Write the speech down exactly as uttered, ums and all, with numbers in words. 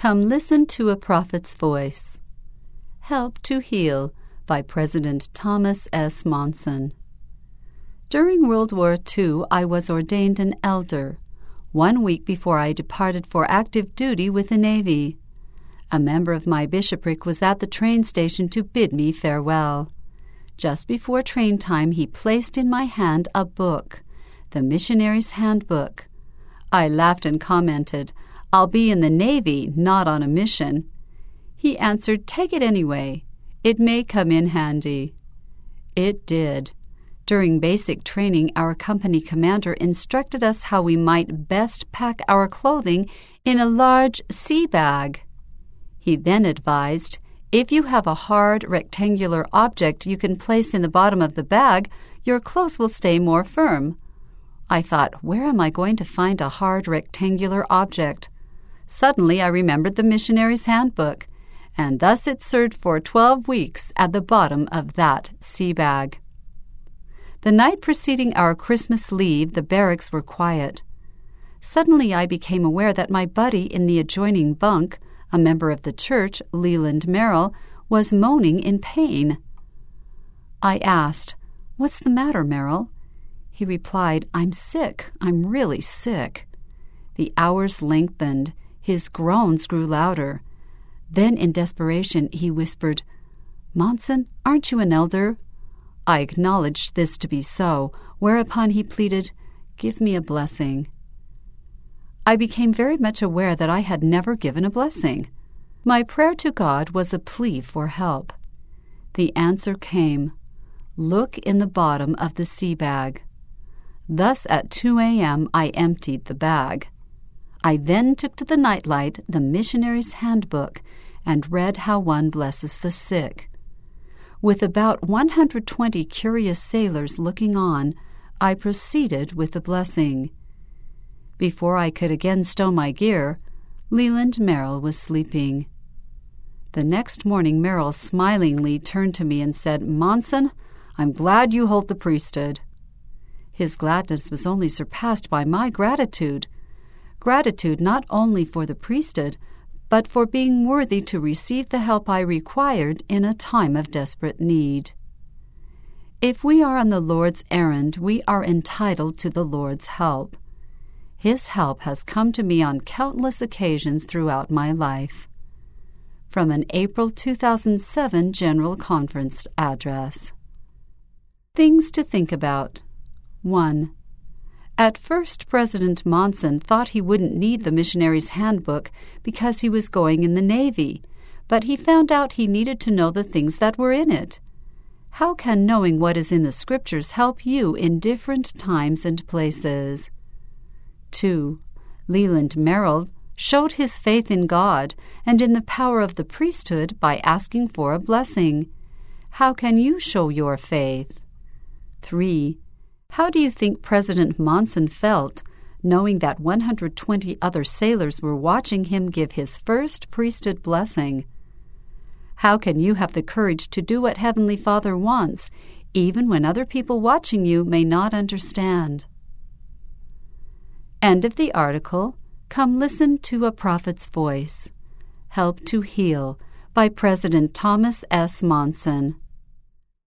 Come listen to a prophet's voice. Help to Heal by President Thomas S. Monson. During World War Two, I was ordained an elder, one week before I departed for active duty with the Navy. A member of my bishopric was at the train station to bid me farewell. Just before train time, he placed in my hand a book, the Missionary's Handbook. I laughed and commented, "I'll be in the Navy, not on a mission." He answered, "Take it anyway. It may come in handy." It did. During basic training, our company commander instructed us how we might best pack our clothing in a large sea bag. He then advised, if you have a hard, rectangular object you can place in the bottom of the bag, your clothes will stay more firm. I thought, where am I going to find a hard, rectangular object? Suddenly I remembered the Missionary's Handbook, and thus it served for twelve weeks at the bottom of that sea bag. The night preceding our Christmas leave, the barracks were quiet. Suddenly I became aware that my buddy in the adjoining bunk, a member of the church, Leland Merrill, was moaning in pain. I asked, "What's the matter, Merrill?" He replied, "I'm sick. I'm really sick." The hours lengthened. His groans grew louder. Then, in desperation, he whispered, "Monson, aren't you an elder?" I acknowledged this to be so, whereupon he pleaded, "Give me a blessing." I became very much aware that I had never given a blessing. My prayer to God was a plea for help. The answer came, "Look in the bottom of the sea bag." Thus at two a.m. I emptied the bag. I then took to the nightlight the Missionary's Handbook and read how one blesses the sick. With about one hundred twenty curious sailors looking on, I proceeded with the blessing. Before I could again stow my gear, Leland Merrill was sleeping. The next morning Merrill smilingly turned to me and said, "Monson, I'm glad you hold the priesthood." His gladness was only surpassed by my gratitude. Gratitude not only for the priesthood, but for being worthy to receive the help I required in a time of desperate need. If we are on the Lord's errand, we are entitled to the Lord's help. His help has come to me on countless occasions throughout my life. From an April two thousand seven General Conference address. Things to think about. one. At first, President Monson thought he wouldn't need the Missionary's Handbook because he was going in the Navy, but he found out he needed to know the things that were in it. How can knowing what is in the Scriptures help you in different times and places? two. Leland Merrill showed his faith in God and in the power of the priesthood by asking for a blessing. How can you show your faith? three. How do you think President Monson felt, knowing that one hundred twenty other sailors were watching him give his first priesthood blessing? How can you have the courage to do what Heavenly Father wants, even when other people watching you may not understand? End of the article. Come listen to a prophet's voice. Help to Heal by President Thomas S. Monson.